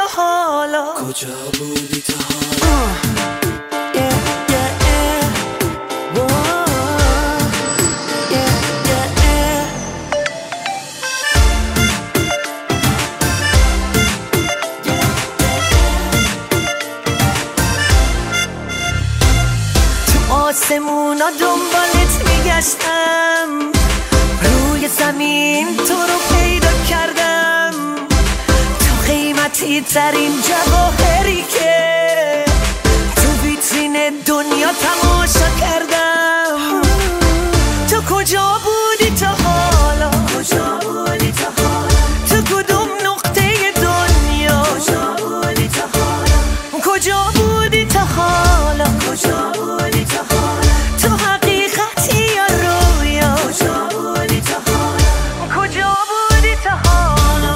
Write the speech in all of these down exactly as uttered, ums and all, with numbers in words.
حالا؟ کجا بودی تا حالا؟ آسمونا دنبالت میگشتم، روی زمین تو رو پیدا کردم، تو قیمتی ترین جواهری که تو ویترین دنیا تماشا کردم. تو کجا بودی تا حالا؟ کجا بودی تا حالا؟ تو کدوم نقطه دنیا؟ کجا بودی تا حالا؟ کجا بودی تا حالا؟ کجا بودی تا حالا؟ تو حقیقتی یا رویا؟ کجا بودی تا حالا؟ کجا بودی تا حالا؟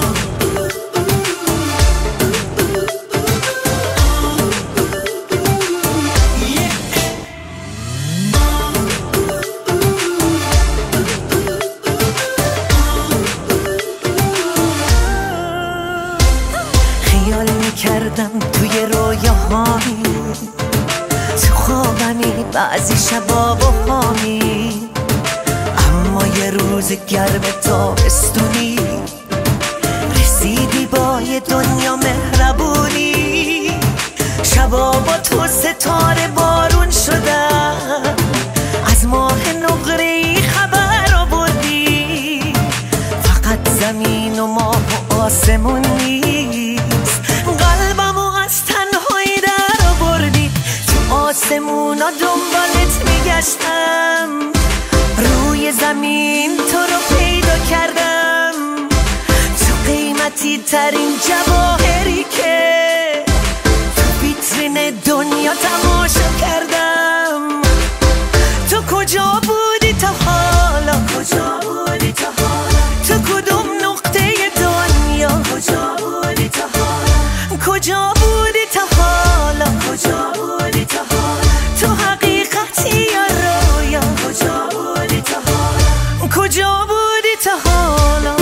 خیال میکردم توی رویاهایی، تو خوابمی بعضی شبا با هامی، اما یه روز گرم تابستونی رسیدی با یه دنیا مهربونی. شبا با تو ستاره بارون شدن، از ماه نقره‌ای خبر آوردی، فقط زمین و ماه و آسمون نیست، قلبمو از تنهایی در آوردی. تو آسمونا دنبالت میگشتم، روی زمین تو رو پیدا کردم، تو قیمتی ترین جواهری که تو ویترین دنیا تماشا کردم. تو کجا بودی تا حالا؟ کجا بودی تا حالا؟ تو کدوم نقطه دنیا؟ کجا بودی تا حالا؟ کجا بودی تا حالا؟ کجا بودی تا حالا؟ تو حقیقتی یا رویا؟ کجا بودی تا حالا؟ کجا بودی تا حالا؟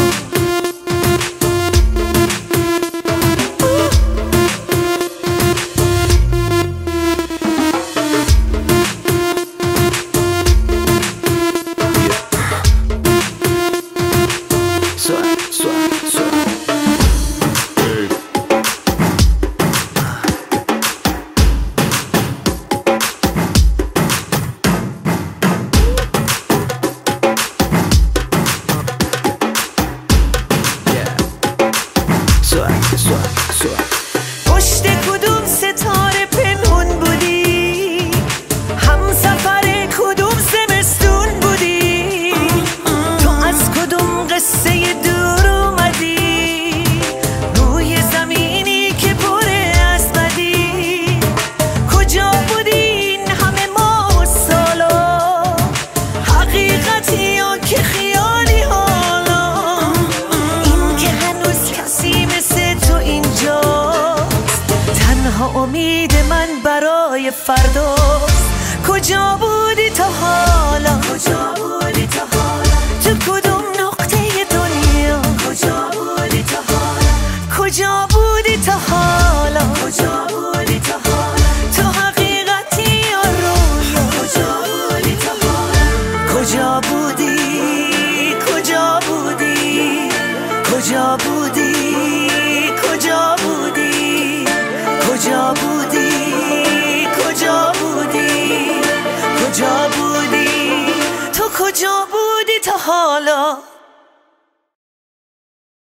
پشت کدوم ستاره پنهون بودی؟ همسفر کدوم زمستون بودی؟ تو از کدوم قصه دور اومدی؟ روی زمینی که پر از بدی. کجا بودی این همه ماه و سالا؟ حقیقتی یا که خیالی حالا؟ این که هنوز کسی مثل تو اینجاست، تنها امید من برای فرداست. کجا بودی تا حالا؟ کجا بودی تا حالا؟ تو کدوم نقطه دنیا؟ کجا بودی تا حالا؟ کجا بودی تا حالا؟ کجا بودی تا حالا؟ تو حقیقتی یا رویا؟ کجا بودی تا حالا؟ کجا بودی؟ کجا بودی؟ کجا بودی؟ کجا بودی؟ کجا بودی؟ کجا بودی؟ کجا بودی؟ تو کجا بودی تا حالا؟